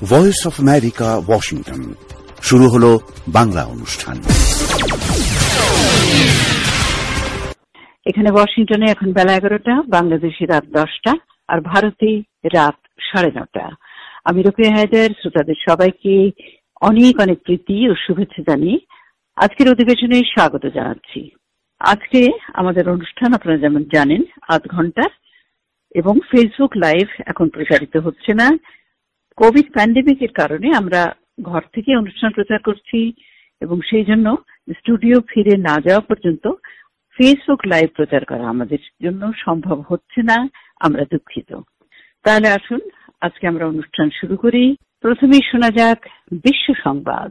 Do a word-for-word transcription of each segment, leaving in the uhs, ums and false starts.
Voice of America, Washington. শুরু হলো বাংলা অনুষ্ঠান। এখানে ওয়াশিংটনে এখন বেলা এগারোটা, বাংলাদেশে রাত দশটা, আর ভারতে রাত সাড়ে নটা। আমি রোকেয়া হায়দার শ্রোতাদের সবাইকে অনেক অনেক প্রীতি ও শুভেচ্ছা জানিয়ে আজকের অধিবেশনে স্বাগত জানাচ্ছি। আজকে আমাদের অনুষ্ঠান আপনারা যেমন জানেন আধ ঘন্টার, এবং ফেসবুক লাইভ এখন প্রচারিত হচ্ছে না। কোভিড প্যান্ডেমিকের কারণে আমরা ঘর থেকে অনুষ্ঠান প্রচার করছি, এবং সেই জন্য স্টুডিও ফিরে না যাওয়া পর্যন্ত ফেসবুক লাইভ প্রচার করা আমাদের জন্য সম্ভব হচ্ছে না। আমরা দুঃখিত। তাহলে আসুন আজকে আমরা অনুষ্ঠান শুরু করি। প্রথমেই শোনা যাক বিশ্ব সংবাদ।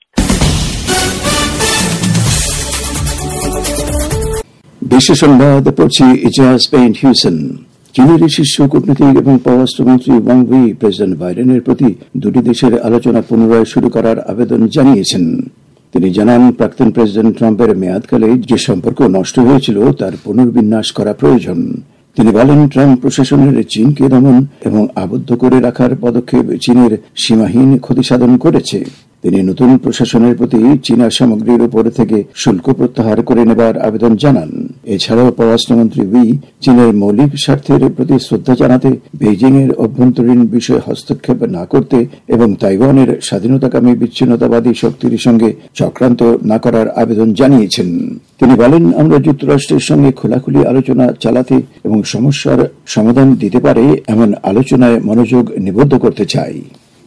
বিশ্ব সংবাদ পড়ছি ইজাজ পেইন্ট হিউসেন। চীনের শীর্ষ কূটনীতিক এবং পররাষ্ট্রমন্ত্রী ওয়াং উই প্রেসিডেন্ট বাইডেনের প্রতি দুটি দেশের আলোচনা পুনরায় শুরু করার আবেদন জানিয়েছেন। তিনি জানান, প্রাক্তন প্রেসিডেন্ট ট্রাম্পের মেয়াদকালে যে সম্পর্ক নষ্ট হয়েছিল তার পুনর্বিন্যাস করা প্রয়োজন। তিনি বলেন, ট্রাম্প প্রশাসনের চীনকে দমন এবং আবদ্ধ করে রাখার পদক্ষেপ চীনের সীমাহীন ক্ষতিসাধন করেছে। তিনি নতুন প্রশাসনের প্রতি চীনা সামগ্রীর উপর থেকে শুল্ক প্রত্যাহার করে নেবার আবেদন জানান। এছাড়াও পররাষ্ট্রমন্ত্রী উই চীনের মৌলিক স্বার্থের প্রতি শ্রদ্ধা জানাতে, বেইজিং এর অভ্যন্তরীণ বিষয়ে হস্তক্ষেপ না করতে এবং তাইওয়ানের স্বাধীনতাকামী বিচ্ছিন্নতাবাদী শক্তির সঙ্গে চক্রান্ত না করার আবেদন জানিয়েছেন। তিনি বলেন, আমরা যুক্তরাষ্ট্রের সঙ্গে খোলাখুলি আলোচনা চালাতে এবং সমস্যার সমাধান দিতে পারে এমন আলোচনায় মনোযোগ নিবদ্ধ করতে চাই।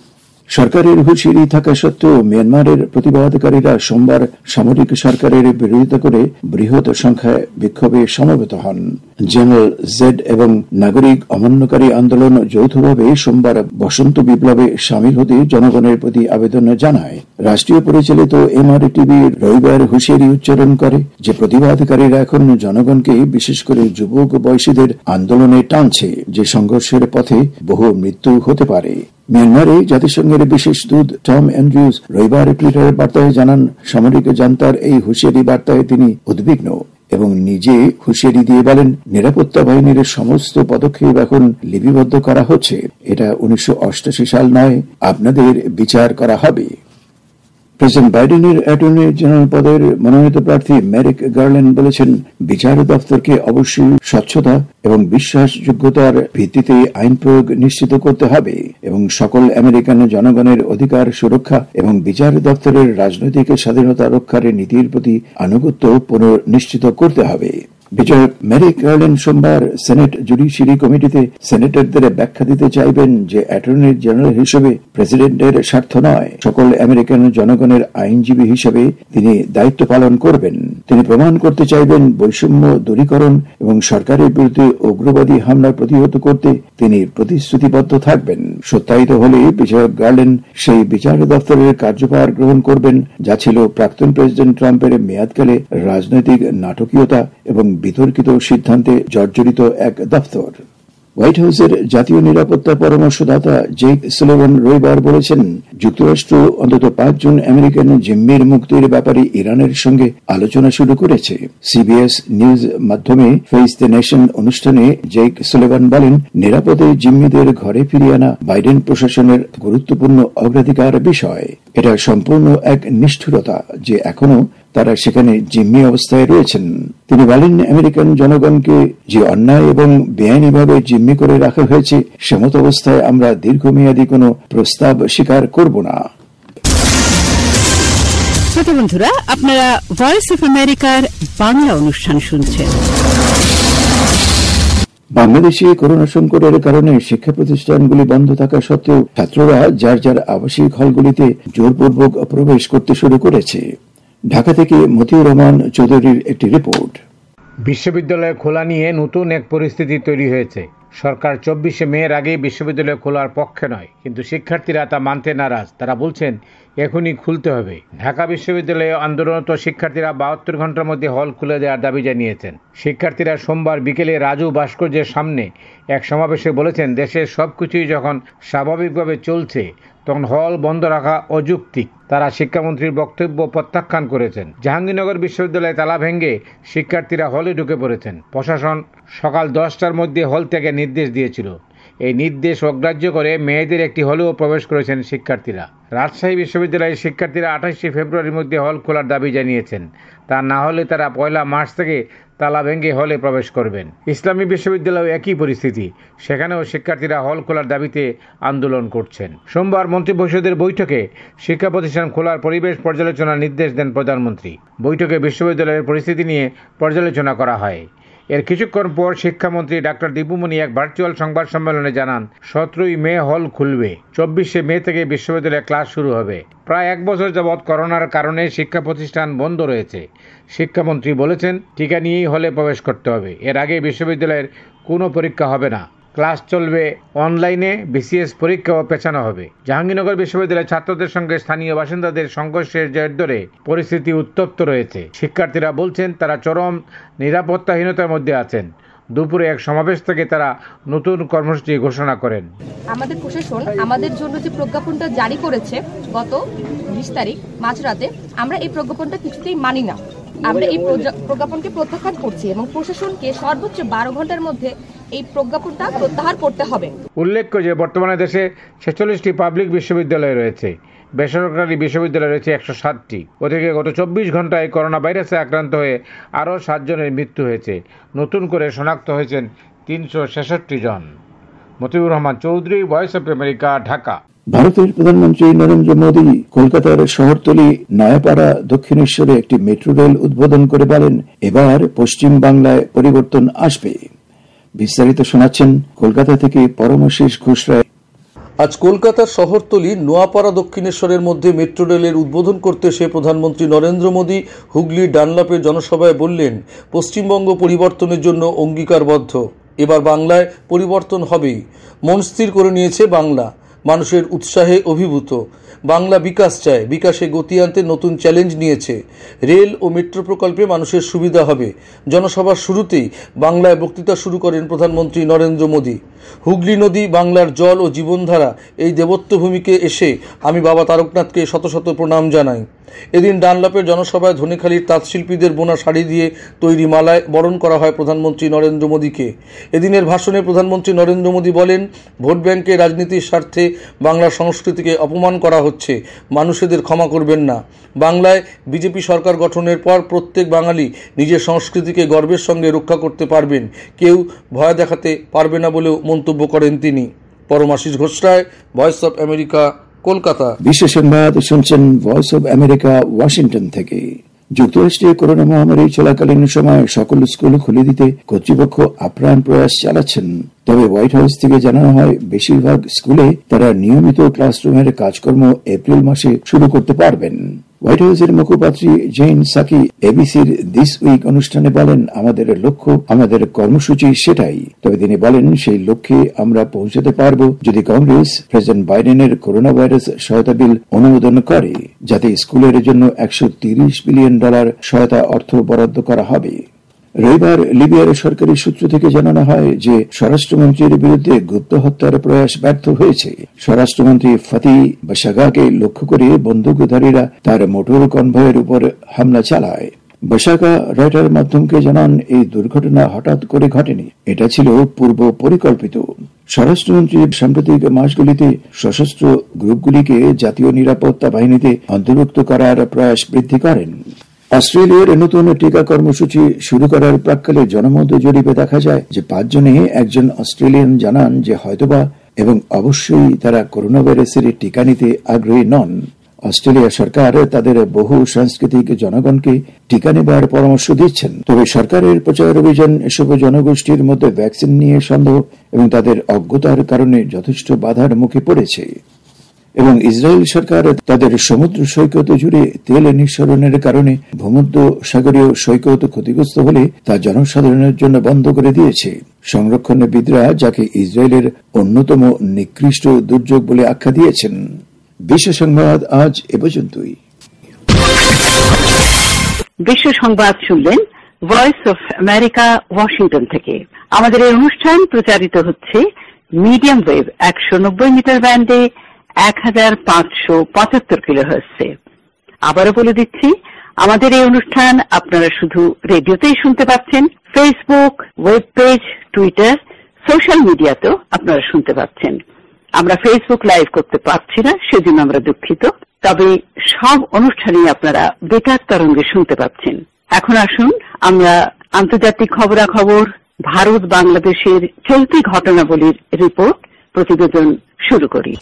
সরকারের হুঁশিয়ারি থাকা সত্ত্বেও মিয়ানমারের প্রতিবাদকারীরা সোমবার সামরিক সরকারের বিরোধিতা করে বৃহৎ সংখ্যায় বিক্ষোভে সমবেত হন। জেনারেল জেড এবং নাগরিক অমান্যকারী আন্দোলন যৌথভাবে সোমবার বসন্ত বিপ্লবে সামিল হতে জনগণের প্রতি আবেদন জানায়। রাষ্ট্রীয় পরিচালিত এমআরটিভি রবিবার হুঁশিয়ারি উচ্চারণ করে যে প্রতিবাদকারীরা এখন জনগণকে, বিশেষ করে যুবক বয়সীদের আন্দোলনে টানছে, যে সংঘর্ষের পথে বহু মৃত্যু হতে পারে। মিয়ানমারে জাতিসংঘের বিশেষ দূত টম অ্যান্ড্রিউস রবিবার টুইটারের বার্তায় জানান, সামরিক জান্তার এই হুঁশিয়ারি বার্তায় তিনি উদ্বিগ্ন এবং নিজে হুঁশিয়ারি দিয়ে বলেন, নিরাপত্তা বাহিনীর সমস্ত পদক্ষেপ এখন লিপিবদ্ধ করা হচ্ছে। এটা উনিশশো অষ্টাশি সাল নয়, আপনাদের বিচার করা হবে। প্রেসিডেন্ট বাইডেনের অ্যাটর্নি জেনারেল পদের মনোনীত প্রার্থী মেরিক গার্ল্যান্ড বলেছেন, বিচার দপ্তরকে অবশ্যই স্বচ্ছতা এবং বিশ্বাসযোগ্যতার ভিত্তিতে আইন প্রয়োগ নিশ্চিত করতে হবে এবং সকল আমেরিকান জনগণের অধিকার সুরক্ষা এবং বিচার দপ্তরের রাজনৈতিক স্বাধীনতা রক্ষার নীতির প্রতি আনুগত্য পুনর্নিশ্চিত করতে হবে। বিচারক মেরিক গার্ল্যান্ড সোমবার সেনেট জুডিশিয়ারি কমিটিতে সেনেটরদের ব্যাখ্যা দিতে চাইবেন যে অ্যাটর্নি জেনারেল হিসেবে প্রেসিডেন্টের স্বার্থ নয়, সকল আমেরিকান জনগণের আইনজীবী হিসেবে তিনি দায়িত্ব পালন করবেন। তিনি প্রমাণ করতে চাইবেন বৈষম্য দূরীকরণ এবং সরকারের বিরুদ্ধে উগ্রবাদী হামলা প্রতিহত করতে তিনি প্রতিশ্রুতিবদ্ধ থাকবেন। সত্যায়িত হলে বিচারক গার্ল্যান্ড সেই বিচার দপ্তরের কার্যভার গ্রহণ করবেন যা ছিল প্রাক্তন প্রেসিডেন্ট ট্রাম্পের মেয়াদকালে রাজনৈতিক নাটকীয়তা এবং বিতর্কিত সিদ্ধান্তে জর্জরিত এক দপ্তর। হোয়াইট হাউসের জাতীয় নিরাপত্তা পরামর্শদাতা জেক সুলিভান রবিবার বলেছেন, যুক্তরাষ্ট্র অন্তত পাঁচজন আমেরিকান জিম্মির মুক্তির ব্যাপারে ইরানের সঙ্গে আলোচনা শুরু করেছে। সিবিএস নিউজ মাধ্যমে ফেস দ্য নেশন অনুষ্ঠানে জেক সুলিভান বলেন, নিরাপদে জিম্মিদের ঘরে ফিরিয়ে আনা বাইডেন প্রশাসনের গুরুত্বপূর্ণ অগ্রাধিকার বিষয়। এটা সম্পূর্ণ এক নিষ্ঠুরতা যে এখনো তারা সেখানে জিম্মি অবস্থায় রয়েছেন। তিনি বলেন, আমেরিকান জনগণকে যে অন্যায় এবং বেআইনিভাবে জিম্মি করে রাখা হয়েছে সেমত অবস্থায় আমরা দীর্ঘমেয়াদী কোনো প্রস্তাব স্বীকার করব না। শ্রোতা বন্ধুরা, আপনারা ভয়েস অফ আমেরিকার বাংলা অনুষ্ঠান শুনছেন। বাংলাদেশে করোনা সংকটের কারণে শিক্ষা প্রতিষ্ঠানগুলি বন্ধ থাকা সত্ত্বেও ছাত্ররা যার যার আবাসিক হলগুলিতে জোরপূর্বক প্রবেশ করতে শুরু করেছে। ঢাকা থেকে মতিউর রহমান চৌধুরীর একটি রিপোর্ট। বিশ্ববিদ্যালয় খোলা নিয়ে নতুন এক পরিস্থিতি তৈরি হয়েছে। সরকার চব্বিশে মের আগে বিশ্ববিদ্যালয় খোলার পক্ষে নয়, কিন্তু শিক্ষার্থীরা তা মানতে নারাজ। তারা বলছেন এখনই খুলতে হবে। ঢাকা বিশ্ববিদ্যালয়ে আন্দোলনরত শিক্ষার্থীরা বাহাত্তর ঘন্টার মধ্যে হল খুলে দেওয়ার দাবি জানিয়েছেন। শিক্ষার্থীরা সোমবার বিকেলে রাজু ভাস্কর্যের সামনে এক সমাবেশে বলেছেন, দেশের সবকিছুই যখন স্বাভাবিকভাবে চলছে তখন হল বন্ধ রাখা অযৌক্তিক। তারা শিক্ষামন্ত্রীর বক্তব্য প্রত্যাখ্যান করেছেন। জাহাঙ্গীরনগর বিশ্ববিদ্যালয়ে তালা ভেঙে শিক্ষার্থীরা হলে ঢুকে পড়েছেন। প্রশাসন সকাল দশটার মধ্যে হল থেকে নির্দেশ দিয়েছিল। এই নির্দেশ অগ্রাহ্য করে মেয়েদের একটি হলেও প্রবেশ করেছেন শিক্ষার্থীরা। রাজশাহী বিশ্ববিদ্যালয়ের শিক্ষার্থীরা আঠাশে ফেব্রুয়ারির মধ্যে হল খোলার দাবি জানিয়েছেন। তা না হলে তারা পয়লা মার্চ থেকে তালা ভেঙে হলে প্রবেশ করবেন। ইসলামী বিশ্ববিদ্যালয়ে একই পরিস্থিতি, সেখানেও শিক্ষার্থীরা হল খোলার দাবিতে আন্দোলন করছেন। সোমবার মন্ত্রিপরিষদের বৈঠকে শিক্ষা প্রতিষ্ঠান খোলার পরিবেশ পর্যালোচনার নির্দেশ দেন প্রধানমন্ত্রী। বৈঠকে বিশ্ববিদ্যালয়ের পরিস্থিতি নিয়ে পর্যালোচনা করা হয়। এর কিছুক্ষণ পর শিক্ষামন্ত্রী ডাক্তার দীপুমণি এক ভার্চুয়াল সংবাদ সম্মেলনে জানান, সতেরোই মে হল খুলবে, চব্বিশে মে থেকে বিশ্ববিদ্যালয়ে ক্লাস শুরু হবে। প্রায় এক বছর যাবৎ করোনার কারণে শিক্ষা প্রতিষ্ঠান বন্ধ রয়েছে। শিক্ষামন্ত্রী বলেছেন, টিকা নিয়েই হলে প্রবেশ করতে হবে। এর আগে বিশ্ববিদ্যালয়ের কোনো পরীক্ষা হবে না, ক্লাস চলবে অনলাইনে, বিসিএস পরীক্ষাও পেছানো হবে। জাহাঙ্গীরনগর বিশ্ববিদ্যালয়ের ছাত্রদের সঙ্গে স্থানীয় বাসিন্দাদের সংঘর্ষের জের ধরে পরিস্থিতি উত্তপ্ত রয়েছে। শিক্ষার্থীরা বলছেন তারা চরম নিরাপত্তাহীনতার মধ্যে আছেন। দুপুরে এক সমাবেশ থেকে তারা নতুন কর্মসূচি ঘোষণা করেন। আমাদের প্রশাসন আমাদের জন্য যে প্রজ্ঞাপনটা জারি করেছে গত বিশ তারিখ মাঝরাতে, আমরা এই প্রজ্ঞাপনটা কিছুতেই মানি না। আমরা এই প্রজ্ঞাপনকে প্রত্যাখ্যান করছি এবং প্রশাসনকে সর্বোচ্চ বারো ঘন্টার মধ্যে এই প্রজ্ঞাপনটা প্রত্যাহার করতে হবে। উল্লেখ্য যে বর্তমানে দেশে ছেচল্লিশটি পাবলিক বিশ্ববিদ্যালয় রয়েছে, বেসরকারি বিশ্ববিদ্যালয় রয়েছে একশো সাতটি। ওদিকে গত চব্বিশ ঘন্টায় করোনা ভাইরাসে আক্রান্ত হয়ে আরও সাতজনের মৃত্যু হয়েছে। নতুন করে শনাক্ত হয়েছেন তিনশো ছেষট্টি জন। Motiur Rahman Chowdhury, Voice of America, Dhaka. ভারতের প্রধানমন্ত্রী নরেন্দ্র মোদী কলকাতার শহরতলি নয়াপাড়া দক্ষিণেশ্বরে একটি মেট্রো রেল উদ্বোধন করে বলেন, এবার পশ্চিম বাংলায় পরিবর্তন আসবে। বিস্তারিত শোনাচ্ছেন কলকাতা থেকে পরমশেষ ঘোষ রায়। আজ কলকাতার শহরতলি নোয়াপাড়া দক্ষিণেশ্বরের মধ্যে মেট্রো রেলের উদ্বোধন করতে এসে প্রধানমন্ত্রী নরেন্দ্র মোদী হুগলি ডানলাপের জনসভায় বললেন, পশ্চিমবঙ্গ পরিবর্তনের জন্য অঙ্গীকারবদ্ধ। এবার বাংলায় পরিবর্তন হবেই। মন স্থির করে নিয়েছে বাংলা, মানুষের উৎসাহে অভিভূত। বাংলা বিকাশ চায়, বিকাশে গতি আনতে নতুন চ্যালেঞ্জ নিয়েছে। রেল ও মেট্রো প্রকল্পে মানুষের সুবিধা হবে। জনসভার শুরুতেই বাংলায় বক্তৃতা শুরু করেন প্রধানমন্ত্রী নরেন্দ্র মোদী। হুগলি নদী বাংলার জল ও জীবনধারা, এই দেবত্ব ভূমিকে এসে আমি বাবা তারকনাথকে শত শত প্রণাম জানাই। এদিন ডানলাপের জনসভায় ধনেখালির তাঁতশিল্পীদের বোনা শাড়ি দিয়ে তৈরি মালায় বরণ করা হয় প্রধানমন্ত্রী নরেন্দ্র মোদীকে। এদিনের ভাষণে প্রধানমন্ত্রী নরেন্দ্র মোদী বলেন, ভোট ব্যাংকের রাজনীতির স্বার্থে বাংলার সংস্কৃতিকে অপমান করা হচ্ছে, মানুষেদের ক্ষমা করবেন না। বাংলায় বিজেপি সরকার গঠনের পর প্রত্যেক বাঙালি নিজের সংস্কৃতিকে গর্বের সঙ্গে রক্ষা করতে পারবেন, কেউ ভয় দেখাতে পারবে না বলেও মন্তব্য করেন তিনি। Paramashis Ghosh Roy, Voice of America, Kolkata. বিশেষ সংবাদ শুনছেন ভয়েস অফ আমেরিকা, ওয়াশিংটন থেকে। যুক্তরাষ্ট্রে করোনা মহামারী চলাকালীন সময় সকল স্কুল খুলে দিতে কর্তৃপক্ষ আপ্রাণ প্রয়াস চালাচ্ছেন। তবে হোয়াইট হাউস থেকে জানানো হয়, বেশিরভাগ স্কুলে তারা নিয়মিত ক্লাসরুমের কাজকর্ম এপ্রিল মাসে শুরু করতে পারবেন। হোয়াইট হাউসের মুখপাত্রী জেন সাকি এবিসির দিস উইক অনুষ্ঠানে বলেন, আমাদের লক্ষ্য, আমাদের কর্মসূচি সেটাই। তবে তিনি বলেন, সেই লক্ষ্যে আমরা পৌঁছতে পারব যদি কংগ্রেস প্রেসিডেন্ট বাইডেনের করোনা ভাইরাস সহায়তা বিল অনুমোদন করে, যাতে স্কুলের জন্য একশো তিরিশ বিলিয়ন ডলার সহায়তা অর্থ বরাদ্দ করা হবে। রবিবার লিবিয়ার সরকারি সূত্র থেকে জানানো হয় যে স্বরাষ্ট্রমন্ত্রীর বিরুদ্ধে গুপ্ত হত্যার প্রয়াস ব্যর্থ হয়েছে। স্বরাষ্ট্রমন্ত্রী ফাতি বাশাগাকে লক্ষ্য করে বন্দুকধারীরা তার মোটর কনভয়ের উপর হামলা চালায়। বাশাগা রয়টার মাধ্যমকে জানান, এই দুর্ঘটনা হঠাৎ করে ঘটেনি, এটা ছিল পূর্ব পরিকল্পিত। স্বরাষ্ট্রমন্ত্রী সাম্প্রতিক মাসগুলিতে সশস্ত্র গ্রুপগুলিকে জাতীয় নিরাপত্তা বাহিনীতে অন্তর্ভুক্ত করার প্রয়াস বৃদ্ধি করেন। অস্ট্রেলিয়ার নতুন টিকা কর্মসূচি শুরু করার প্রাক্কালে জনমত জরিপে দেখা যায় যে পাঁচজনে একজন অস্ট্রেলিয়ান জানান যে হয়তোবা এবং অবশ্যই তারা করোনা ভাইরাসের টিকা নিতে আগ্রহী নন। অস্ট্রেলিয়া সরকার তাদের বহু সাংস্কৃতিক জনগণকে টিকা নেবার পরামর্শ দিচ্ছেন। তবে সরকারের প্রচার অভিযান এসব জনগোষ্ঠীর মধ্যে ভ্যাকসিন নিয়ে সন্দেহ এবং তাদের অজ্ঞতার কারণে যথেষ্ট বাধার মুখে পড়েছে। এবং ইসরায়েল সরকার তাদের সমুদ্র সৈকত জুড়ে তেল নিঃসরণের কারণে ভূমধ্য সাগরীয় সৈকত ক্ষতিগ্রস্ত হলে তা জনসাধারণের জন্য বন্ধ করে দিয়েছে। সংরক্ষণবিদরা যাকে ইসরায়েলের অন্যতম নিকৃষ্ট দুর্যোগ বলে আখ্যা দিয়েছেন। বিশ্ব সংবাদ আজ এ পর্যন্তই। বিশ্ব সংবাদ শুনলেন ভয়েস অফ আমেরিকা, ওয়াশিংটন থেকে। আমাদের এই অনুষ্ঠান প্রচারিত হচ্ছে মিডিয়াম ওয়েভ একশো নব্বই মিটার ব্যান্ডে এক হাজার পাঁচশো পঁচাত্তর কিলোহার্টজে। আবারও বলে দিচ্ছি, আমাদের এই অনুষ্ঠান আপনারা শুধু রেডিওতেই শুনতে পাচ্ছেন। Facebook, web page, Twitter, social মিডিয়াতেও আপনারা শুনতে পাচ্ছেন। আমরা ফেসবুক লাইভ করতে পারছি না, সেজন্য আমরা দুঃখিত। তবে সব অনুষ্ঠানই আপনারা বেতার তরঙ্গে শুনতে পাচ্ছেন। এখন আসুন আমরা আন্তর্জাতিক খবরাখবর, ভারত বাংলাদেশের চলতি ঘটনাবলীর রিপোর্ট প্রতিবেদন শুরু করি।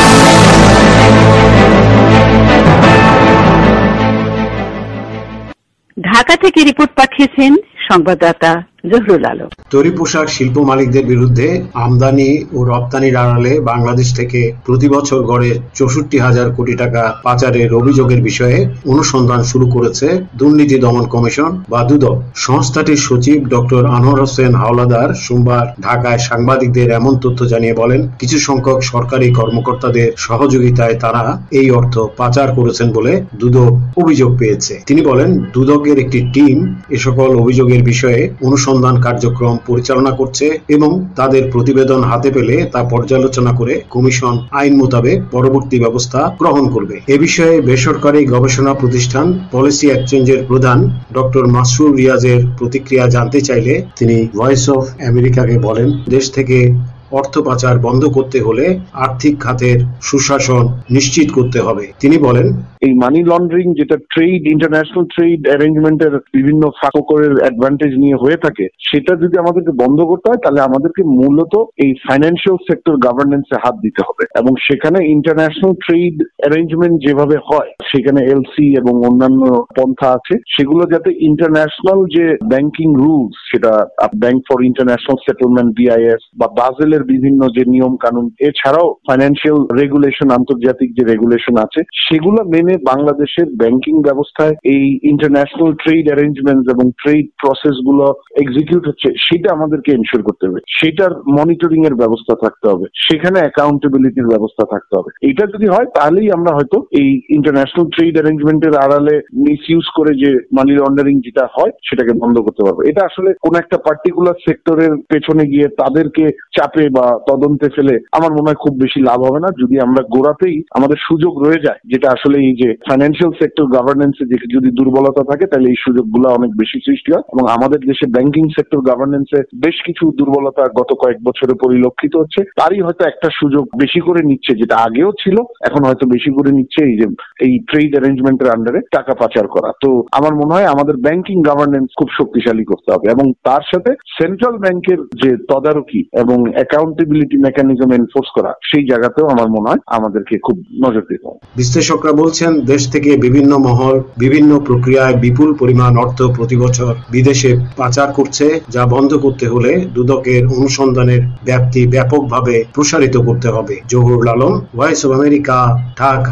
ঢাকা থেকে রিপোর্ট পাঠিয়েছেন সংবাদদাতা জহুরুল আলম। তৈরি পোশাক শিল্প মালিকদের বিরুদ্ধে আমদানি ও রপ্তানির আড়ালে বাংলাদেশ থেকে প্রতি বছর গড়ে চৌষট্টি হাজার কোটি টাকা পাচারের অভিযোগের বিষয়ে অনুসন্ধান শুরু করেছে দুর্নীতি দমন কমিশন বা দুদক। সংস্থাটির সচিব ডক্টর আনোয়ার হোসেন হাওলাদার সোমবার ঢাকায় সাংবাদিকদের এমন তথ্য জানিয়ে বলেন, কিছু সংখ্যক সরকারি কর্মকর্তাদের সহযোগিতায় তারা এই অর্থ পাচার করেছেন বলে দুদক অভিযোগ পেয়েছে। তিনি বলেন, দুদকের একটি টিম এ সকল অভিযোগের বিষয়ে অনুসন্ধান কার্যক্রম পরিচালনা করছে এবং তাদের প্রতিবেদন হাতে পেলে তা পর্যালোচনা করে কমিশন আইন মোতাবেক পরবর্তী ব্যবস্থা গ্রহণ করবে। এ বিষয়ে বেসরকারি গবেষণা প্রতিষ্ঠান পলিসি এক্সচেঞ্জের প্রধান ডক্টর মাসরুর রিয়াজের প্রতিক্রিয়া জানতে চাইলে তিনি ভয়েস অফ আমেরিকাকে বলেন, দেশ থেকে অর্থ পাচার বন্ধ করতে হলে আর্থিক খাতের সুশাসন নিশ্চিত করতে হবে। তিনি বলেন, এই মানি লন্ডারিং যেটা ট্রেড ইন্টারন্যাশনাল ট্রেড অ্যারেঞ্জমেন্টের বিভিন্ন ফাঁকরের অ্যাডভান্টেজ নিয়ে হয়ে থাকে, সেটা যদি আমাদেরকে বন্ধ করতে হয় তাহলে আমাদেরকে মূলত এই ফাইন্যান্সিয়াল সেক্টর গভর্নেন্সে হাত দিতে হবে এবং সেখানে ইন্টারন্যাশনাল ট্রেড অ্যারেঞ্জমেন্ট যেভাবে হয় সেখানে এলসি এবং অন্যান্য পন্থা আছে, সেগুলো যাতে ইন্টারন্যাশনাল যে ব্যাংকিং রুলস, সেটা bank for international settlement BIS বা বাজেল বিভিন্ন যে নিয়ম কানুন, এছাড়াও ফাইন্যান্সিয়াল রেগুলেশন, আন্তর্জাতিক যে রেগুলেশন আছে, সেগুলো মেনে বাংলাদেশের ব্যাংকিং ব্যবস্থায় এই ইন্টারন্যাশনাল ট্রেড অ্যারেঞ্জমেন্ট এবং ট্রেড প্রসেস গুলো এক্সিকিউট হচ্ছে, সেটা আমাদেরকে এনশিওর করতে হবে। সেটার মনিটরিং এর ব্যবস্থা থাকতে হবে, সেখানে অ্যাকাউন্টেবিলিটির ব্যবস্থা থাকতে হবে। এটা যদি হয় তাহলেই আমরা হয়তো এই ইন্টারন্যাশনাল ট্রেড অ্যারেঞ্জমেন্টের আড়ালে মিস ইউজ করে যে মানি লন্ডারিং যেটা হয় সেটাকে বন্ধ করতে পারবো। এটা আসলে কোন একটা পার্টিকুলার সেক্টরের পেছনে গিয়ে তাদেরকে চাপে বা তদন্তে ফেলে আমার মনে হয় খুব বেশি লাভ হবে না। যদি আমরা গোড়াতেই আমাদের সুযোগ রয়ে যায়, যেটা আসলে এই যে ফাইন্যান্সিয়াল সেক্টর গভর্নেন্সে যদি দুর্বলতা থাকে তাহলে এই সুযোগগুলো অনেক বেশি সৃষ্টি হয় এবং আমাদের দেশে ব্যাংকিং সেক্টর গভর্নেন্সে বেশ কিছু দুর্বলতা গত কয়েক বছরে পরিলক্ষিত হচ্ছে। তারই হয়তো একটা সুযোগ বেশি করে নিচ্ছে, যেটা আগেও ছিল এখন হয়তো বেশি করে নিচ্ছে, এই যে এই ট্রেড অ্যারেঞ্জমেন্টের আন্ডারে টাকা পাচার করা। তো আমার মনে হয় আমাদের ব্যাংকিং গভর্নেন্স খুব শক্তিশালী করতে হবে এবং তার সাথে সেন্ট্রাল ব্যাংকের যে তদারকি এবং অ্যাকাউন্টেবিলিটি মেকানিজম এনফোর্স করা, সেই জায়গাতেও আমার মনে হয় আমাদেরকে খুব নজর দিতে হবে। বিশ্লেষকরা বলছেন, দেশ থেকে বিভিন্ন মহল বিভিন্ন প্রক্রিয়ায় বিপুল পরিমাণ অর্থ প্রতি বছর বিদেশে পাচার করছে, যা বন্ধ করতে হলে দুদকের অনুসন্ধানের ব্যাপ্তি ব্যাপকভাবে প্রসারিত করতে হবে। Zahurul Alam, Voice of America, Dhaka.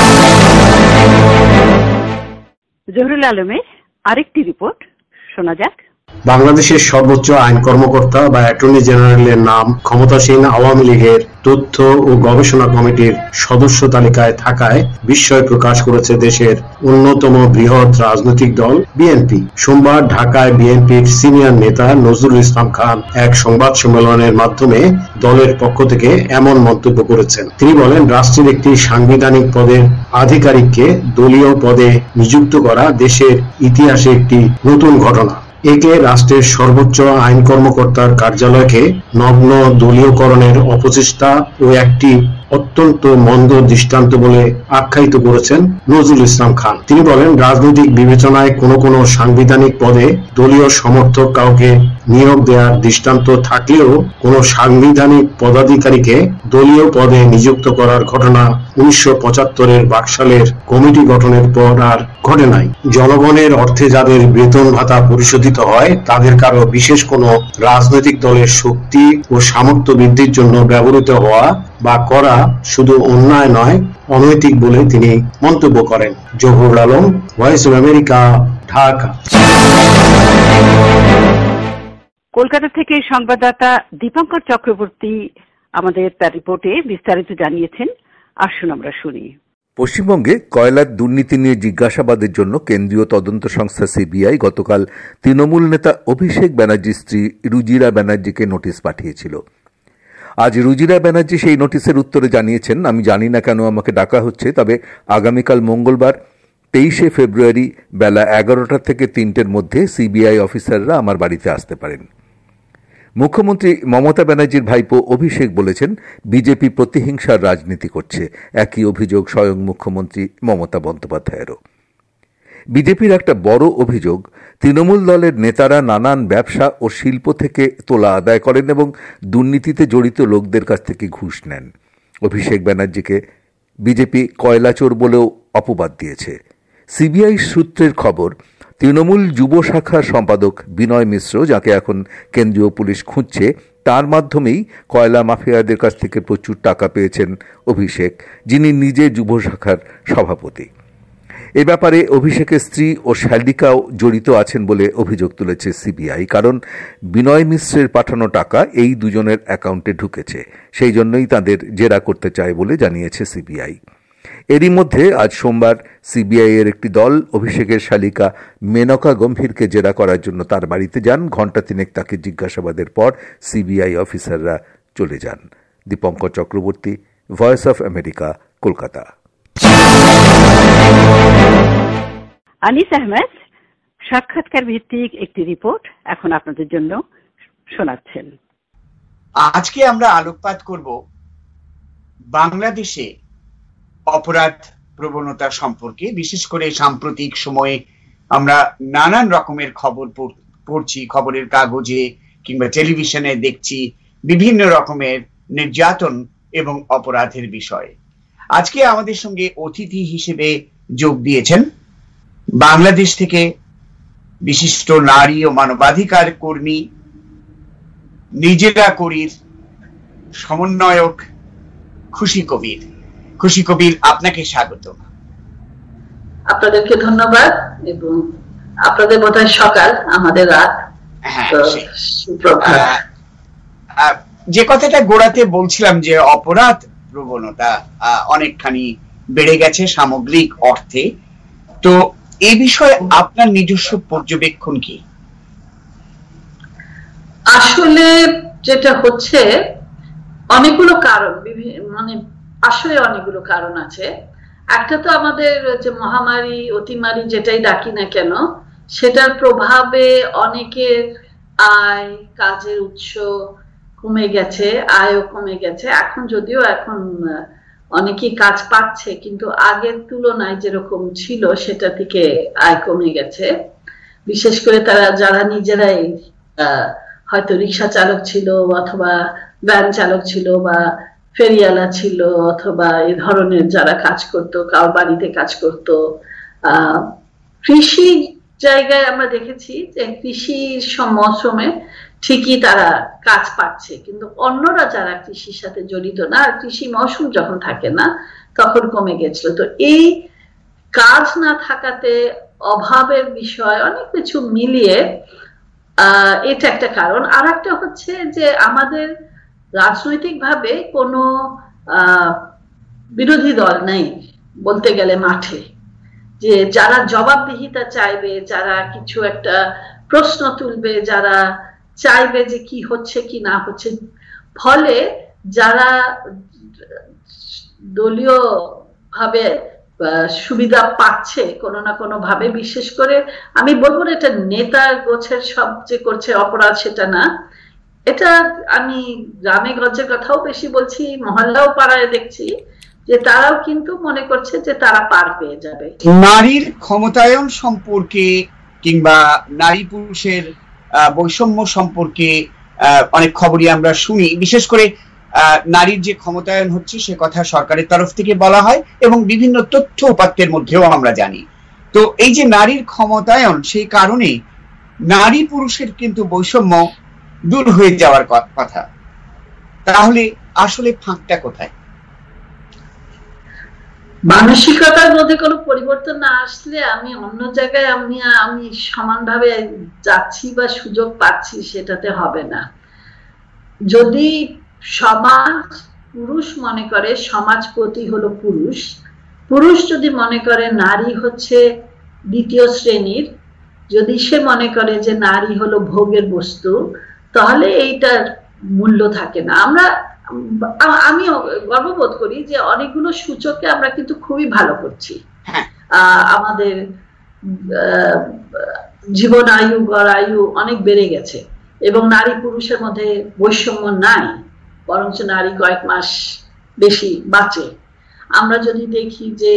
Zahurul আলমের আরেকটি রিপোর্ট শোনা যাক। বাংলাদেশের সর্বোচ্চ আইন কর্মকর্তা বা অ্যাটর্নি জেনারেলের নাম ক্ষমতাসীন আওয়ামী লীগের তথ্য ও গবেষণা কমিটির সদস্য তালিকায় থাকায় বিস্ময় প্রকাশ করেছে দেশের অন্যতম বৃহৎ রাজনৈতিক দল বিএনপি। সোমবার ঢাকায় বিএনপির সিনিয়র নেতা নজরুল ইসলাম খান এক সংবাদ সম্মেলনের মাধ্যমে দলের পক্ষ থেকে এমন মন্তব্য করেছেন। তিনি বলেন, রাষ্ট্রের একটি সাংবিধানিক পদের আধিকারিককে দলীয় পদে নিযুক্ত করা দেশের ইতিহাসে একটি নতুন ঘটনা। একে রাষ্ট্রের সর্বোচ্চ আইন কর্মকর্তার কার্যালয়কে নগ্ন দলীয়করণের অপচেষ্টা ও একটি অত্যন্ত মন্দ দৃষ্টান্ত বলে আখ্যায়িত করেছেন নজরুল ইসলাম খান। তিনি বলেন, রাজনৈতিক বিবেচনায় কোনো কোনো সাংবিধানিক পদে দলীয় সমর্থক কাউকে নিয়োগ দেওয়ার দৃষ্টান্ত থাকলেও কোনো সাংবিধানিক পদাধিকারীকে দলীয় পদে নিযুক্ত করার ঘটনা উনিশশো পঁচাত্তরের বাকশালের কমিটি গঠনের পর আর ঘটে নাই। জনগণের অর্থে যাদের বেতন ভাতা পরিশোধিত হয় তাদের কারো বিশেষ কোনো রাজনৈতিক দলের শক্তি ও সামর্থ্য বৃদ্ধির জন্য ব্যবহৃত হওয়া বা করা শুধু অন্যায় নয়, অনৈতিক বলে তিনি মন্তব্য করেন। Zahurul Alam, Voice of America, Dhaka. Kolkata থেকে সংবাদদাতা দীপঙ্কর চক্রবর্তী আমাদের তার রিপোর্টে বিস্তারিত জানিয়েছেন। আসুন আমরা শুনি। পশ্চিমবঙ্গে কয়লার দুর্নীতি নিয়ে জিজ্ঞাসাবাদের জন্য কেন্দ্রীয় তদন্ত সংস্থা সিবিআই গতকাল তৃণমূল নেতা অভিষেক ব্যানার্জির স্ত্রী রুজিরা ব্যানার্জিকে নোটিশ পাঠিয়েছিল। আজ রুজিরা ব্যানার্জি সেই নোটিশের উত্তরে জানিয়েছেন, আমি জানি না কেন আমাকে ডাকা হচ্ছে, তবে আগামীকাল মঙ্গলবার তেইশে ফেব্রুয়ারি বেলা এগারোটা থেকে তিনটের মধ্যে সিবিআই অফিসাররা আমার বাড়িতে আসতে পারেন। মুখ্যমন্ত্রী মমতা ব্যানার্জির ভাইপো অভিষেক বলেছেন, বিজেপি প্রতিহিংসার রাজনীতি করছে। একই অভিযোগ স্বয়ং মুখ্যমন্ত্রী মমতা বন্দ্যোপাধ্যায়েরও। বিজেপির একটা বড় অভিযোগ, তৃণমূল দলের নেতারা নানান ব্যবসা ও শিল্প থেকে তোলা আদায় করেন এবং দুর্নীতিতে জড়িত লোকদের কাছ থেকে ঘুষ নেন। অভিষেক ব্যানার্জিকে বিজেপি কয়লাচোর বলেও অপবাদ দিয়েছে। সিবিআই সূত্রের খবর, তৃণমূল যুব শাখার সম্পাদক বিনয় মিশ্র, যাকে এখন কেন্দ্রীয় পুলিশ খুঁজছে, তার মাধ্যমেই কয়লা মাফিয়াদের কাছ থেকে প্রচুর টাকা পেয়েছেন অভিষেক, যিনি নিজে যুব শাখার সভাপতি। এ ব্যাপারে অভিষেকের স্ত্রী ও শালিকাও জড়িত আছেন বলে অভিযোগ তুলেছে সিবিআই, কারণ বিনয় মিশ্রের পাঠানো টাকা এই দুজনের অ্যাকাউন্টে ঢুকেছে। সেই জন্যই তাদের জেরা করতে চায় বলে জানিয়েছে সিবিআই। এরই মধ্যে আজ সোমবার সিবিআই এর একটি দল অভিষেকের শালিকা মেনকা গম্ভীরকে জেরা করার জন্য তার বাড়িতে যান। ঘণ্টা তিনেক তাকে জিজ্ঞাসাবাদের পর সিবিআই অফিসাররা চলে যান। Dipankar Chakraborty, Voice of America, Kolkata. Anis Ahmed সাক্ষাৎকার ভিত্তিক একটি রিপোর্ট এখন আপনাদের জন্য শোনাচ্ছেন। আজকে আমরা আলোকপাত করব বাংলাদেশে অপরাধ প্রবণতা সম্পর্কে। বিশেষ করে সাম্প্রতিক সময়ে আমরা নানান রকমের খবর পড়ছি, খবরের কাগজে কিংবা টেলিভিশনে দেখছি বিভিন্ন রকমের নির্যাতন এবং অপরাধের বিষয়ে। আজকে আমাদের সঙ্গে অতিথি হিসেবে যোগ দিয়েছেন বাংলাদেশ থেকে বিশিষ্ট নারী ও মানবাধিকার কর্মী, নিজেরা করির সমন্বয়ক খুশি কবির। খুশি কবির, আপনাকে স্বাগত। আপনাদেরকে ধন্যবাদ। এবং আপনাদের বোধহয় সকাল, আমাদের রাত। হ্যাঁ, যে কথাটা গোড়াতে বলছিলাম যে অপরাধ প্রবণতা অনেকখানি বেড়ে গেছে সামগ্রিক অর্থে, তো এই বিষয়ে আপনার নিজস্ব পর্যবেক্ষণ কি? আসলে যেটা হচ্ছে, অনেকগুলো কারণ, মানে আসলে অনেকগুলো কারণ আছে। একটা তো আমাদের যে মহামারী, অতিমারী যেটাই ডাকি না কেন, সেটার প্রভাবে অনেকের আয়, কাজের উৎস কমে গেছে, আয়ও কমে গেছে। এখন যদিও এখন অনেকেই কাজ পাচ্ছে, কিন্তু আগের তুলনায় যেরকম ছিল সেটা থেকে আয় কমে গেছে। বিশেষ করে তারা যারা নিজেরাই হয়তো রিক্সা চালক ছিল অথবা ভ্যান চালক ছিল বা ফেরিওয়ালা ছিল অথবা এই ধরনের যারা কাজ করত, কারো বাড়িতে কাজ করত। আহ কৃষি জায়গায় আমরা দেখেছি যে কৃষির মৌসুমে ঠিকই তারা কাজ পাচ্ছে, কিন্তু অন্যরা যারা কৃষির সাথে জড়িত না, আর কৃষি মৌসুম যখন থাকে না তখন কমে গেছিল। তো এই কাজ না থাকাতে, অভাবের বিষয়, অনেক কিছু মিলিয়ে আহ এটা একটা কারণ। আর একটা হচ্ছে যে আমাদের রাজনৈতিক ভাবে কোনো আহ বিরোধী দল নেই বলতে গেলে মাঠে, যে যারা জবাবদিহিতা চাইবে, যারা কিছু একটা প্রশ্ন তুলবে, যারা চাইবে যে কি হচ্ছে কি না হচ্ছে। ফলে যারা দলীয় ভাবে সুবিধা পাচ্ছে কোনো না কোনো ভাবে, বিশেষ করে আমি বলবো না এটা নেতা গোছের সব যে করছে অপরাধ সেটা না, এটা আমি গ্রামে গঞ্জের কথাও বেশি বলছি, মহল্লাও পাড়ায় দেখছি যে তারাও কিন্তু মনে করছে যে তারা পার পেয়ে যাবে। নারীর ক্ষমতায়ন সম্পর্কে কিংবা নারী পুরুষের বৈষম্য সম্পর্কে অনেক খবরই আমরা শুনি। বিশেষ করে নারীর যে ক্ষমতায়ন হচ্ছে সে কথা সরকারের তরফ থেকে বলা হয় এবং বিভিন্ন তথ্য উপাত্তের মধ্যেও আমরা জানি। তো এই যে নারীর ক্ষমতায়ন, সেই কারণে নারী পুরুষের কিন্তু বৈষম্য দূর হয়ে যাওয়ার কথা। তাহলে আসলে ফাঁকটা কোথায়? মানসিকতার মধ্যে কোনো পরিবর্তন না আসলে আমি অন্য জায়গায় আমি আমি সমানভাবে যাচ্ছি বা সুযোগ পাচ্ছি সেটাতে হবে না। যদি সমাজ, পুরুষ মনে করে সমাজপতি হলো পুরুষ, পুরুষ যদি মনে করে নারী হচ্ছে দ্বিতীয় শ্রেণীর, যদি সে মনে করে যে নারী হলো ভোগের বস্তু, তাহলে এইটার মূল্য থাকে না। আমরা আমি গর্ববোধ করি যে অনেকগুলো সূচকে আমরা কিন্তু খুবই ভালো করছি। আহ আমাদের জীবন আয়ু, গড় আয়ু অনেক বেড়ে গেছে, এবং নারী পুরুষের মধ্যে বৈষম্য নাই, বরঞ্চ নারী কয়েক মাস বেশি বাঁচে। আমরা যদি দেখি যে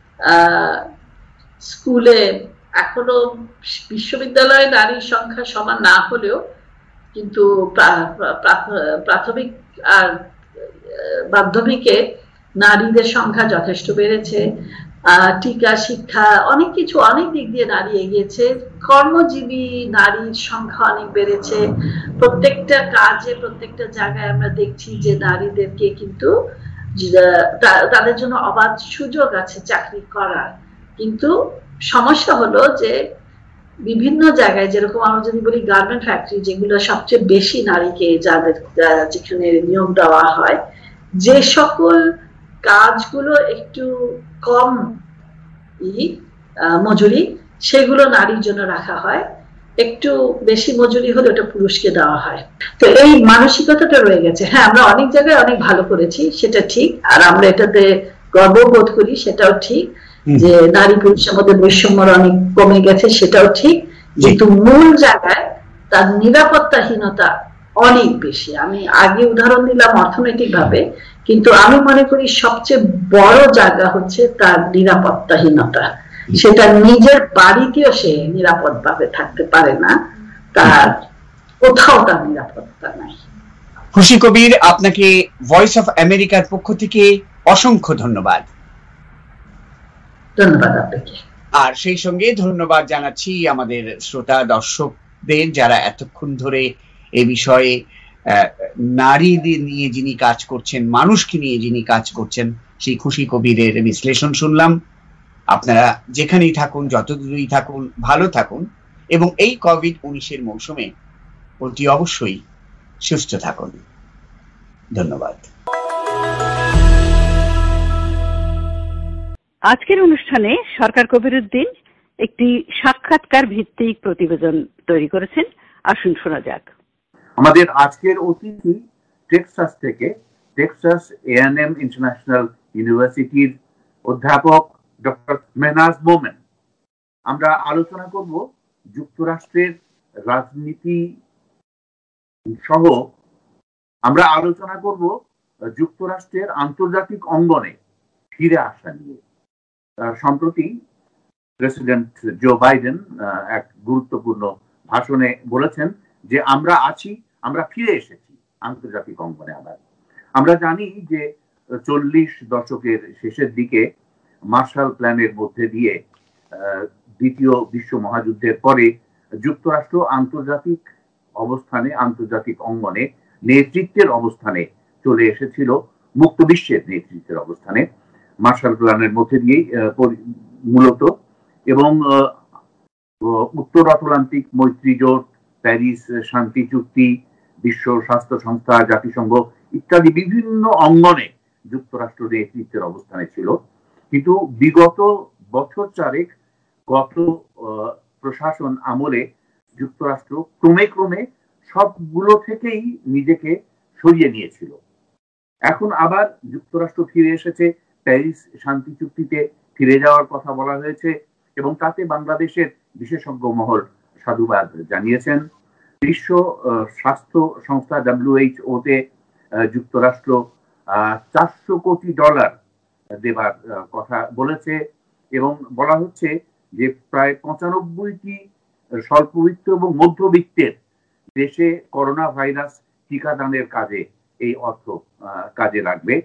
স্কুলে এখনো বিশ্ববিদ্যালয়ে নারীর সংখ্যা সমান না হলেও কিন্তু প্রাথমিক আর মাধ্যমিকে নারীদের সংখ্যা যথেষ্ট বেড়েছে। টিকা, শিক্ষা, অনেক কিছু, অনেক দিক দিয়ে নারী এগিয়েছে। কর্মজীবী নারীর সংখ্যা অনেক বেড়েছে। প্রত্যেকটা কাজে, প্রত্যেকটা জায়গায় আমরা দেখছি যে নারীদেরকে কিন্তু তাদের জন্য অবাধ সুযোগ আছে চাকরি করার। কিন্তু সমস্যা হলো যে বিভিন্ন জায়গায়, যেরকম আমরা যদি বলি গার্মেন্ট ফ্যাক্টরি, যেগুলো সবচেয়ে বেশি নারীকে যাদের যেখানে নিয়োগ দেওয়া হয়, যে সকল কাজগুলো একটু কম মজুরি, সেগুলো নারীর জন্য রাখা হয়। একটু বেশি মজুরি হলে ওটা পুরুষকে দেওয়া হয়। তো এই মানসিকতাটা রয়ে গেছে। হ্যাঁ, আমরা অনেক জায়গায় অনেক ভালো করেছি, সেটা ঠিক, আর আমরা এটাতে গর্ববোধ করি, সেটাও ঠিক, যে নারী পুরুষের মধ্যে বৈষম্য অনেক কমে গেছে, সেটাও ঠিক। কিন্তু মূল জায়গায় তার নিরাপত্তাহীনতা অনেক বেশি। আমি আগে উদাহরণ দিলাম অর্থনৈতিক ভাবে, কিন্তু আমি মনে করি সবচেয়ে বড় জায়গা হচ্ছে তার নিরাপত্তাহীনতা। সেটা নিজের বাড়িতেও সে নিরাপদ ভাবে থাকতে পারে না, তার কোথাও তার নিরাপত্তা নাই। খুশি কবির, আপনাকে ভয়েস অফ আমেরিকার পক্ষ থেকে অসংখ্য ধন্যবাদ। ধন্যবাদ আপনাকে। আর সেই সঙ্গে ধন্যবাদ জানাচ্ছি আমাদের শ্রোতা দর্শকদের, যারা এতক্ষণ ধরে এই বিষয়ে নারীদের নিয়ে যিনি কাজ করছেন, মানুষকে নিয়ে যিনি কাজ করছেন, সেই খুশি কবিরের বিশ্লেষণ শুনলাম। আপনারা যেখানেই থাকুন, যত দূরেই থাকুন, ভালো থাকুন এবং এই কোভিড উনিশের মৌসুমে অতি অবশ্যই সুস্থ থাকুন। ধন্যবাদ। আজকের অনুষ্ঠানে সরকার কবিরউদ্দিন একটি সাক্ষাৎকার ভিত্তিক প্রতিবেদন তৈরি করেছেন। আসুন শোনা যাক। আমাদের আজকের অতিথি টেক্সাস থেকে, Texas A and M International ইউনিভার্সিটির অধ্যাপক ডক্টর মেহনাজ মোমেন। আমরা আলোচনা করব যুক্তরাষ্ট্রের রাজনীতি সহ আমরা আলোচনা করব যুক্তরাষ্ট্রের আন্তর্জাতিক অঙ্গনে ফিরে আসা নিয়ে। সম্প্রতি প্রেসিডেন্ট জো বাইডেন এক গুরুত্বপূর্ণ ভাষণে বলেছেন যে আমরা আছি, আমরা ফিরে এসেছি আন্তর্জাতিক অঙ্গনে। আবার আমরা জানি যে চল্লিশ দশকের শেষের দিকে মার্শাল প্ল্যানের মধ্যে দিয়ে দ্বিতীয় বিশ্ব মহাযুদ্ধের পরে যুক্তরাষ্ট্র আন্তর্জাতিক অবস্থানে, আন্তর্জাতিক অঙ্গনে নেতৃত্বের অবস্থানে চলে এসেছিল, মুক্ত বিশ্বের নেতৃত্বের অবস্থানে মার্শাল প্ল্যানের মধ্যে দিয়েই মূলত। এবং উত্তর আটলান্টিক মৈত্রী জোট, প্যারিস শান্তি চুক্তি, বিশ্ব স্বাস্থ্য সংস্থা, জাতিসংঘ ইত্যাদি বিভিন্ন অঙ্গনে যুক্তরাষ্ট্র নেতৃত্বের অবস্থানে ছিল। কিন্তু বিগত বছর চারেক, গত প্রশাসন আমলে যুক্তরাষ্ট্র ক্রমে ক্রমে সবগুলো থেকেই নিজেকে সরিয়ে নিয়েছিল। এখন আবার যুক্তরাষ্ট্র ফিরে এসেছে, প্যারিস শান্তি চুক্তিতে ফিরে যাওয়ার কথা বলা হয়েছে এবং তাতে বাংলাদেশের বিশেষজ্ঞ মহল সাধুবাদ জানিয়েছেন। বিশ্ব স্বাস্থ্য সংস্থা ডব্লিউএইচও তে যুক্তরাষ্ট্র চারশো কোটি ডলার দেবার কথা বলেছে এবং বলা হচ্ছে যে প্রায় পঁচানব্বইটি স্বল্পবিত্ত এবং মধ্যবিত্তের দেশে করোনা ভাইরাস টিকাদানের কাজে এই অর্থ কাজে লাগবে।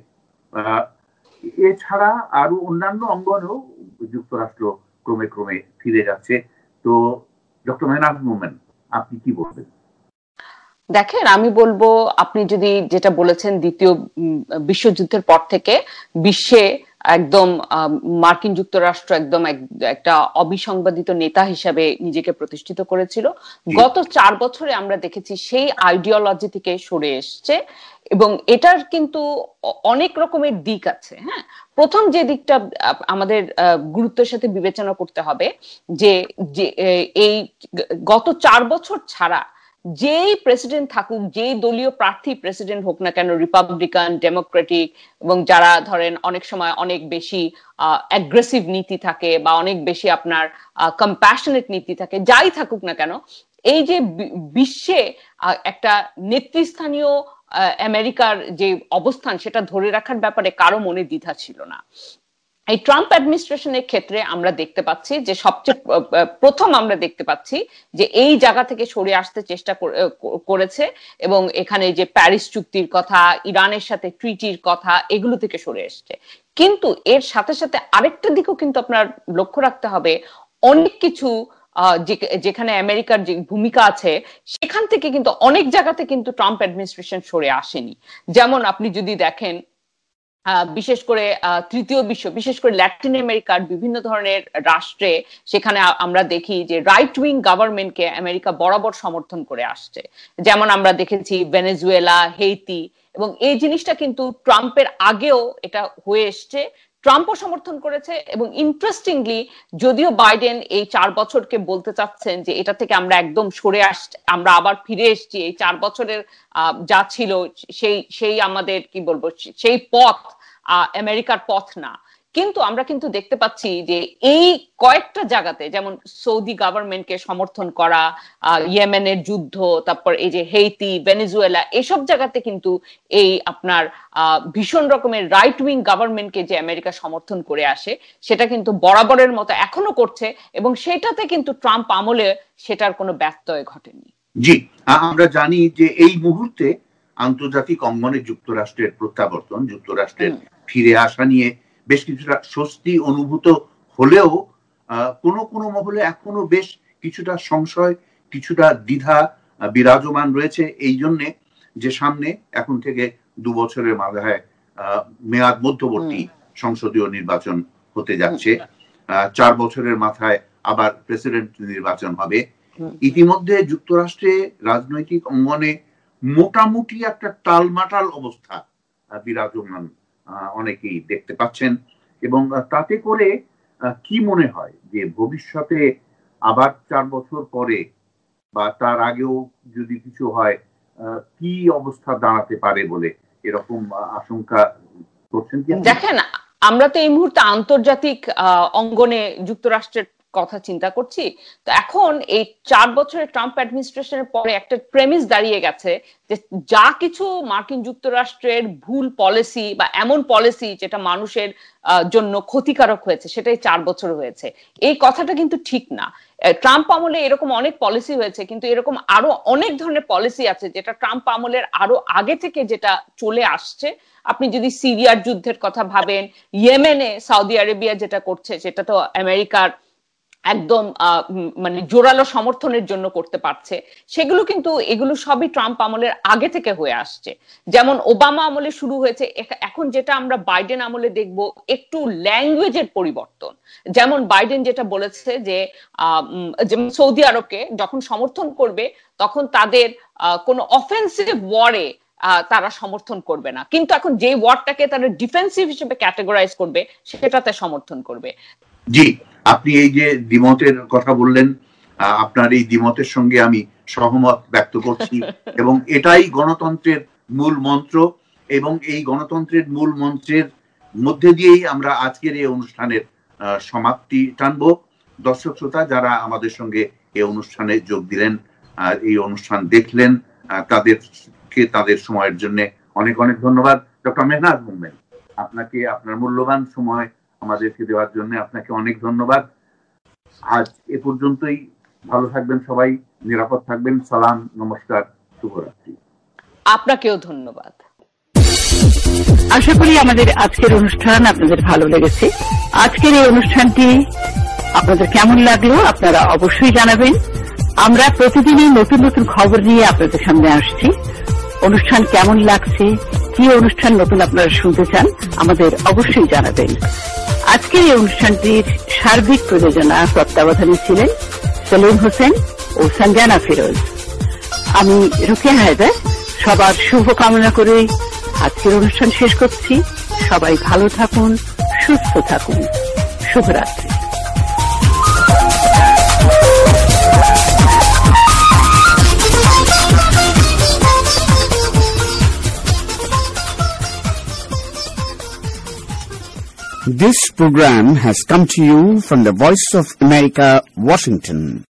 এছাড়া আরো অন্যান্য অঙ্গনেও যুক্তরাষ্ট্র ক্রমে ক্রমে ফিরে যাচ্ছে। তো ডক্টর মেহনাজ মোমেন, আপনি কি বলবেন? দেখেন, আমি বলবো, আপনি যদি যেটা বলেছেন দ্বিতীয় বিশ্বযুদ্ধের পর থেকে বিশ্বে একদম মার্কিন যুক্তরাষ্ট্র একদম একটা অবিসংবাদিত নেতা হিসাবে নিজেকে প্রতিষ্ঠিত করেছিল। গত চার বছরে আমরা দেখেছি সেই আইডিওলজি থেকে সরে এসছে এবং এটার কিন্তু অনেক রকমের দিক আছে। হ্যাঁ, প্রথম যে দিকটা আমাদের গুরুত্বের সাথে বিবেচনা করতে হবে যে এই গত চার বছর ছাড়া যেই প্রেসিডেন্ট থাকুক, যেই দলীয় প্রার্থী প্রেসিডেন্ট হোক না কেন, রিপাবলিকান, ডেমোক্রেটিক, এবং যারা ধরেন অনেক সময় অনেক বেশি অ্যাগ্রেসিভ নীতি থাকে বা অনেক বেশি আপনার কম্প্যাশনেট নীতি থাকে, যাই থাকুক না কেন, এই যে বিশ্বে একটা নেতৃস্থানীয় আমেরিকার যে অবস্থান সেটা ধরে রাখার ব্যাপারে কারো মনে দ্বিধা ছিল না। এই ট্রাম্প অ্যাডমিনিস্ট্রেশনের ক্ষেত্রে আমরা দেখতে পাচ্ছি যে সবচেয়ে প্রথম আমরা দেখতে পাচ্ছি যে এই জায়গা থেকে সরে আসতে চেষ্টা করেছে এবং এখানে যে প্যারিস চুক্তির কথা, ইরানের সাথে ট্রিটির কথা, এগুলো থেকে সরে এসছে। কিন্তু এর সাথে সাথে আরেকটা দিকও কিন্তু আপনার লক্ষ্য রাখতে হবে, অনেক কিছু যেখানে আমেরিকার যে ভূমিকা আছে সেখান থেকে কিন্তু অনেক জায়গাতে কিন্তু ট্রাম্প অ্যাডমিনিস্ট্রেশন সরে আসেনি। যেমন আপনি যদি দেখেন বিশেষ করে তৃতীয় বিশ্ব, বিশেষ করে ল্যাটিন আমেরিকার বিভিন্ন ধরনের রাষ্ট্রে সেখানে আমরা দেখি যে রাইট উইং গভর্নমেন্টকে আমেরিকা বরাবর সমর্থন করে আসছে। যেমন আমরা দেখেছি ভেনেজুয়েলা, হেইতি, এবং এই জিনিসটা কিন্তু ট্রাম্পের আগেও এটা হয়ে এসছে, ট্রাম্পও সমর্থন করেছে। এবং ইন্টারেস্টিংলি যদিও বাইডেন এই চার বছরকে বলতে চাচ্ছেন যে এটা থেকে আমরা একদম সরে আস আমরা আবার ফিরে এসছি, এই চার বছরের যা ছিল সেই সেই আমাদের কি বলবো সেই পথ আমেরিকার পথ না, কিন্তু আমরা কিন্তু দেখতে পাচ্ছি যে এই কয়েকটা জায়গাতে, যেমন সৌদি গভর্নমেন্টকে সমর্থন করা, ইয়েমেনের যুদ্ধ, তারপর এই যে হেইতি, ভেনেজুয়েলা, এসব জায়গাতে কিন্তু এই আপনার ভীষণ রকমের রাইট উইং গভর্নমেন্টকে যে আমেরিকা সমর্থন করে আসে সেটা কিন্তু বরাবরের মতো এখনো করছে, এবং সেটাতে কিন্তু ট্রাম্প আমলে সেটার কোনো ব্যত্যয় ঘটেনি। জি, আমরা জানি যে এই মুহূর্তে আন্তর্জাতিক অঙ্গনে যুক্তরাষ্ট্রের প্রত্যাবর্তন, যুক্তরাষ্ট্রের ফিরে আসা নিয়ে বেশ কিছুটা স্বস্তি অনুভূত হলেও কোনো কোনো মহলে এখনো বেশ কিছুটা সংশয়, কিছুটা দ্বিধা বিরাজমান রয়েছে। এই জন্যে যে সামনে এখন থেকে দু বছরের মাথায় মেয়াদ মধ্যবর্তী সংসদীয় নির্বাচন হতে যাচ্ছে, চার বছরের মাথায় আবার প্রেসিডেন্ট নির্বাচন হবে। ইতিমধ্যে যুক্তরাষ্ট্রে রাজনৈতিক অঙ্গনে মোটামুটি একটা টালমাটাল অবস্থা বিরাজমান অনেকেই দেখতে পাচ্ছেন, এবং তাতে করে কি মনে হয় যে ভবিষ্যতে আবার চার বছর পরে বা তার আগেও যদি কিছু হয় কি অবস্থা দাঁড়াতে পারে বলে এরকম আশঙ্কা করছেন কি? দেখেন, আমরা তো এই মুহূর্তে আন্তর্জাতিক অঙ্গনে যুক্তরাষ্ট্রের কথা চিন্তা করছি, তো এখন এই চার বছরের ট্রাম্প অ্যাডমিনিস্ট্রেশনের পরে একটা প্রেমিস দাঁড়িয়ে গেছে যে যা কিছু মার্কিন যুক্তরাষ্ট্রের ভুল পলিসি বা এমন পলিসি যেটা মানুষের জন্য ক্ষতিকারক হয়েছে সেটাই চার বছর হয়েছে, এই কথাটা কিন্তু ঠিক না। ট্রাম্প আমলে এরকম অনেক পলিসি হয়েছে, কিন্তু এরকম আরো অনেক ধরনের পলিসি আছে যেটা ট্রাম্প আমলের আরো আগে থেকে যেটা চলে আসছে। আপনি যদি সিরিয়ার যুদ্ধের কথা ভাবেন, ইয়েমেনে সৌদি আরবিয়া যেটা করছে সেটা তো আমেরিকার একদম মানে জোরালো সমর্থনের জন্য করতে পারছে, সেগুলো কিন্তু এগুলো সবই ট্রাম্প আমলের আগে থেকে হয়ে আসছে। যেমন ওবামা আমলে শুরু হয়েছে, এখন যেটা আমরা বাইডেন আমলে দেখব একটু ল্যাঙ্গুয়েজের পরিবর্তন। যেমন বাইডেন যেটা বলেছে যে যেমন সৌদি আরবকে যখন সমর্থন করবে তখন তাদের কোনো অফেন্সিভ ওয়ারে তারা সমর্থন করবে না, কিন্তু এখন যে ওয়ারটাকে তারা ডিফেন্সিভ হিসেবে ক্যাটেগরাইজ করবে সেটাতে সমর্থন করবে। জি, আপনি এই যে দ্বিমতের কথা বললেন, আপনার এই দ্বিমতের সঙ্গে আমি সহমত ব্যক্ত করছি এবং এটাই গণতন্ত্রের মূল মন্ত্র, এবং এই গণতন্ত্রের মূল মন্ত্রের মধ্যে দিয়েই আমরা আজকের এই অনুষ্ঠানের সমাপ্তি টানব। দর্শক শ্রোতা যারা আমাদের সঙ্গে এই অনুষ্ঠানে যোগ দিলেন, এই অনুষ্ঠান দেখলেন, তাদেরকে তাদের সময়ের জন্য অনেক অনেক ধন্যবাদ। ডক্টর মেহনাজ মোমেন, আপনাকে আপনার মূল্যবান সময় আমাদেরকে দেওয়ার জন্য আপনাকে অনেক ধন্যবাদ। আজ এ পর্যন্তই। ভালো থাকবেন সবাই, নিরাপদ থাকবেন। সালাম, নমস্কার, শুভরাত্রি। আপনাকেও ধন্যবাদ। আশা করি আমাদের আজকের অনুষ্ঠান আপনাদের ভালো লেগেছে। আজকের এই অনুষ্ঠানটি আপনাদের কেমন লাগলো আপনারা অবশ্যই জানাবেন। আমরা প্রতিদিনই নতুন নতুন খবর নিয়ে আপনাদের সামনে আসছি। অনুষ্ঠান কেমন লাগছে, কি অনুষ্ঠান নতুন আপনারা শুনতে চান, আমাদের অবশ্যই জানাবেন। আজকের এই অনুষ্ঠানটির সার্বিক প্রযোজনা তত্ত্বাবধানে ছিলেন সেলিম হোসেন ও সঞ্জানা ফিরোজ। আমি রুকিয়া হায়দার সবার শুভ কামনা করে আজকের অনুষ্ঠান শেষ করছি। সবাই ভালো থাকুন, সুস্থ থাকুন। শুভরাত্রি। This program has come to you from the Voice of America, Washington.